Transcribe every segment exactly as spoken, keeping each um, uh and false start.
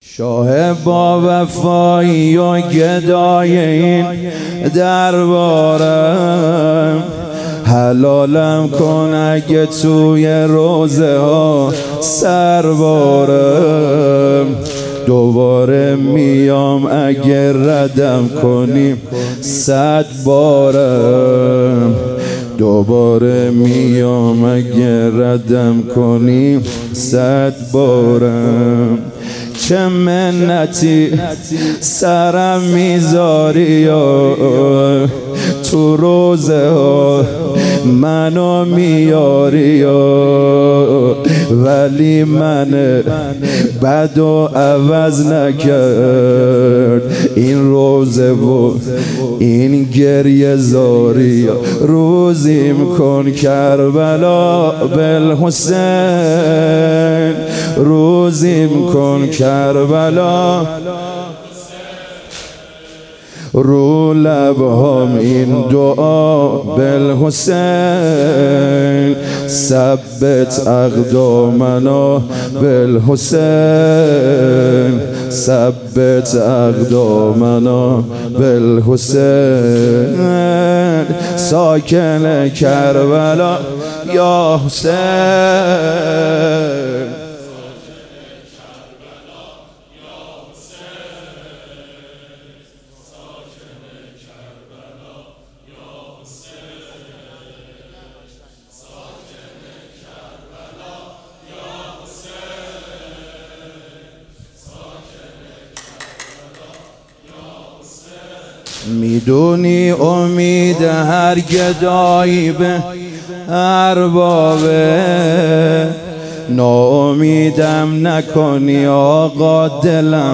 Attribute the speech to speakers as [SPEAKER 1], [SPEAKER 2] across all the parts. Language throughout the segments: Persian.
[SPEAKER 1] شاه با وفایی و گدای این دربارم، حلالم کن اگه توی روزه ها سربارم. دوباره میام اگه ردم کنی صد بارم، دوباره میام اگه ردم کنی صد بارم. چه منتی سرم میذاری تو روزه ها منو میاری، ولی من بد و عوض نکرد این روزه و این گریه زاری. روزیم کن کربلا بالحسین، روزیم کن کربلا رو لبهام این دعا بالحسین. ثبت اقدامنا بالحسین، ثبت اقدامنا بالحسین. ساکن کربلا یا حسین، میدونی امید هر گدایی به اربابه، ناامیدم نکنی آقا دلم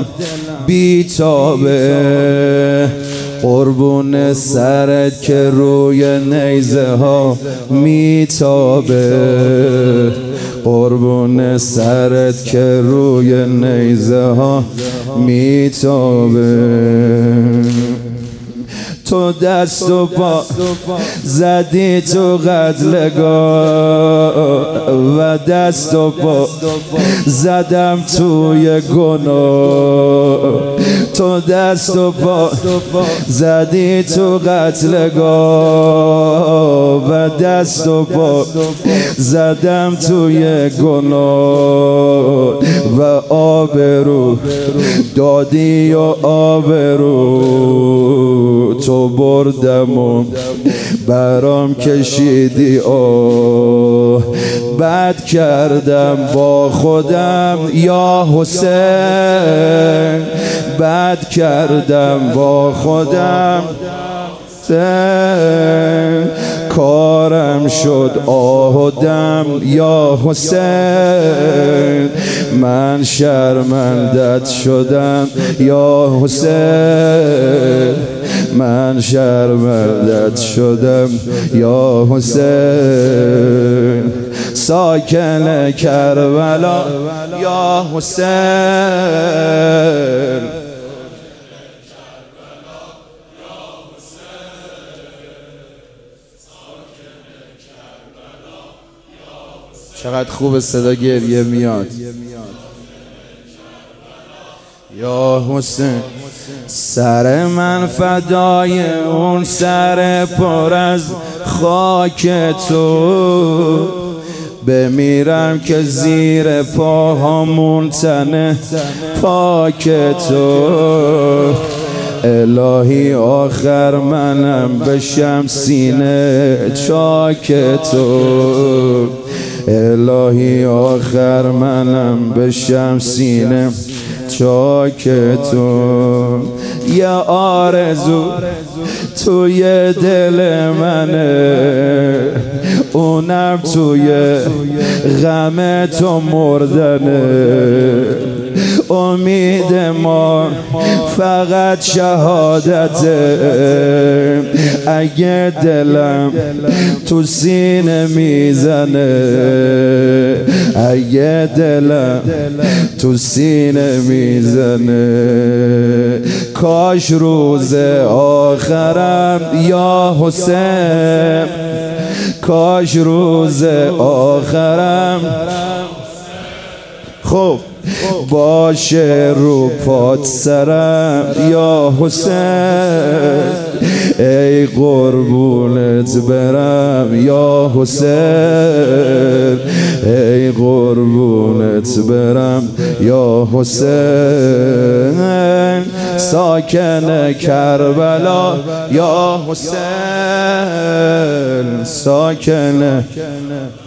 [SPEAKER 1] بیتابه. قربون سرت که روی نیزه ها میتابه، قربون سرت که روی نیزه ها میتابه. تو دست و پا زدی تو قتلگاه و دست و پا زدم توی گناه. تو دست و پا زدی تو قتلگاه و دست و پا زدم توی گناه. و آبرو دادی و آبرو تو بردم و برام کشیدی. آه بد کردم با خودم یا حسین، بد کردم با خودم. کارم شد آهدم یا حسین، من شرمندت شدم یا حسین، من شرمندت شدم یا حسین. ساکن کربلا یا حسین، چقدر خوب صدا گریه میاد. یا حسین سر من فدای اون سر پر از خاک تو، بمیرم که زیر پاهامون تن پاک تو. الهی آخر منم بشم سینه چاک تو، الهی آخر منم بشم سینه چاک تو. یه آرزو توی دل منه، اونم توی غم تو مردنه. امید ما فقط شهادته، اگه دلم تو سینه میزنه، اگه دلم تو سینه میزنه. کاش روز آخرم یا حسین، کاش روز آخرم. خب باشه رو پات سرم یا حسین، ای قربونت برم یا حسین، ای قربونت برم یا حسین. ساکن کربلا یا حسین، ساکن